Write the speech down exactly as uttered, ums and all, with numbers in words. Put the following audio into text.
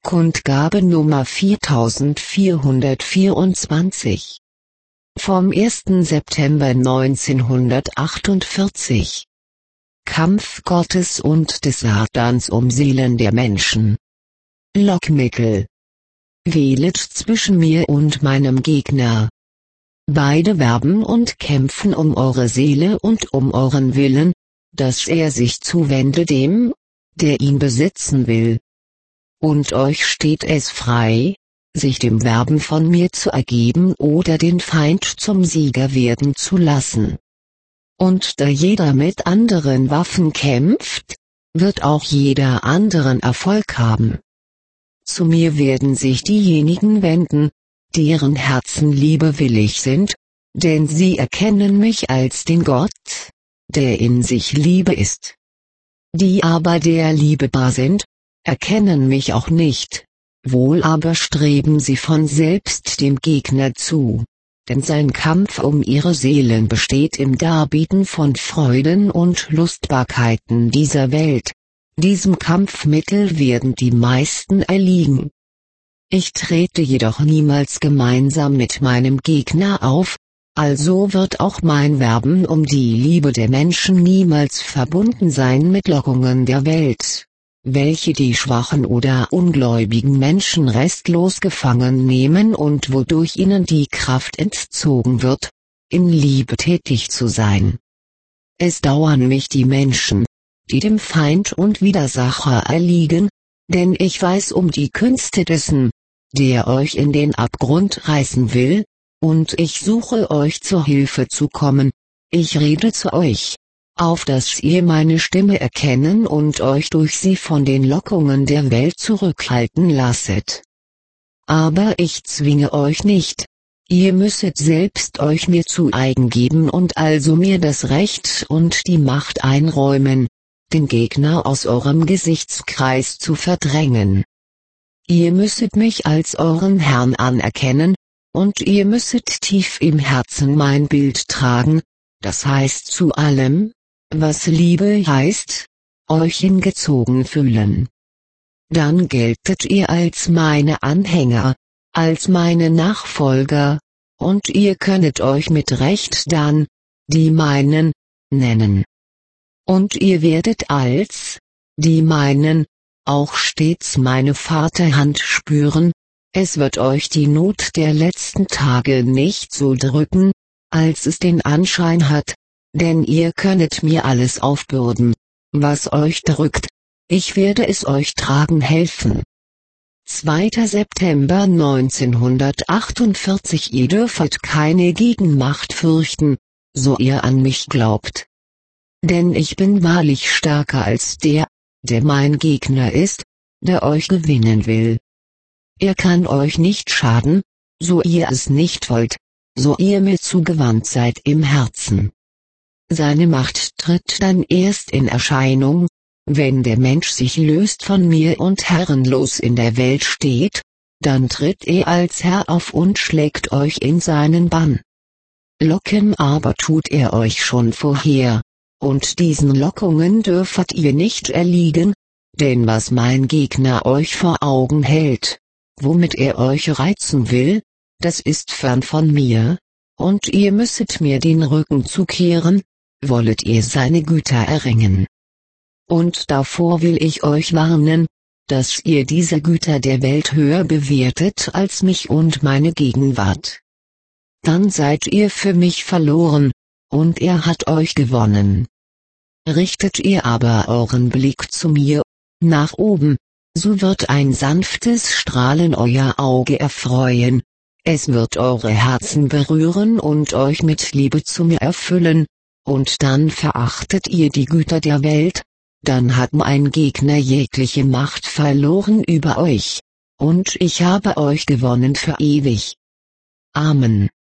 Kundgabe Nummer viertausendvierhundertvierundzwanzig. Vom ersten September neunzehnhundertachtundvierzig. Kampf Gottes und des Satans um Seelen der Menschen. Lockmittel. Wählet zwischen mir und meinem Gegner. Beide werben und kämpfen um eure Seele und um euren Willen, dass er sich zuwende dem, der ihn besitzen will. Und euch steht es frei, sich dem Werben von mir zu ergeben oder den Feind zum Sieger werden zu lassen. Und da jeder mit anderen Waffen kämpft, wird auch jeder anderen Erfolg haben. Zu mir werden sich diejenigen wenden, deren Herzen liebewillig sind, denn sie erkennen mich als den Gott, der in sich Liebe ist. Die aber der Liebe bar sind, erkennen mich auch nicht, wohl aber streben sie von selbst dem Gegner zu, denn sein Kampf um ihre Seelen besteht im Darbieten von Freuden und Lustbarkeiten dieser Welt. Diesem Kampfmittel werden die meisten erliegen. Ich trete jedoch niemals gemeinsam mit meinem Gegner auf, also wird auch mein Werben um die Liebe der Menschen niemals verbunden sein mit Lockungen der Welt, welche die schwachen oder ungläubigen Menschen restlos gefangen nehmen und wodurch ihnen die Kraft entzogen wird, in Liebe tätig zu sein. Es dauern mich die Menschen, die dem Feind und Widersacher erliegen, denn ich weiß um die Künste dessen, der euch in den Abgrund reißen will, und ich suche euch zur Hilfe zu kommen, ich rede zu euch, auf dass ihr meine Stimme erkennen und euch durch sie von den Lockungen der Welt zurückhalten lasset. Aber ich zwinge euch nicht, ihr müsset selbst euch mir zu eigen geben und also mir das Recht und die Macht einräumen, den Gegner aus eurem Gesichtskreis zu verdrängen. Ihr müsset mich als euren Herrn anerkennen, und ihr müsset tief im Herzen mein Bild tragen, das heißt zu allem, was Liebe heißt, euch hingezogen fühlen. Dann geltet ihr als meine Anhänger, als meine Nachfolger, und ihr könnet euch mit Recht dann, die meinen, nennen. Und ihr werdet als, die meinen, auch stets meine Vaterhand spüren, es wird euch die Not der letzten Tage nicht so drücken, als es den Anschein hat, denn ihr könnet mir alles aufbürden, was euch drückt, ich werde es euch tragen helfen. zweiter September neunzehnhundertachtundvierzig. Ihr dürfet keine Gegenmacht fürchten, so ihr an mich glaubt. Denn ich bin wahrlich stärker als der, der mein Gegner ist, der euch gewinnen will. Er kann euch nicht schaden, so ihr es nicht wollt, so ihr mir zugewandt seid im Herzen. Seine Macht tritt dann erst in Erscheinung, wenn der Mensch sich löst von mir und herrenlos in der Welt steht, dann tritt er als Herr auf und schlägt euch in seinen Bann. Locken aber tut er euch schon vorher, und diesen Lockungen dürfet ihr nicht erliegen, denn was mein Gegner euch vor Augen hält, womit er euch reizen will, das ist fern von mir, und ihr müsset mir den Rücken zukehren, wollet ihr seine Güter erringen. Und davor will ich euch warnen, dass ihr diese Güter der Welt höher bewertet als mich und meine Gegenwart. Dann seid ihr für mich verloren, und er hat euch gewonnen. Richtet ihr aber euren Blick zu mir, nach oben, so wird ein sanftes Strahlen euer Auge erfreuen, es wird eure Herzen berühren und euch mit Liebe zu mir erfüllen, und dann verachtet ihr die Güter der Welt, dann hat mein Gegner jegliche Macht verloren über euch, und ich habe euch gewonnen für ewig. Amen.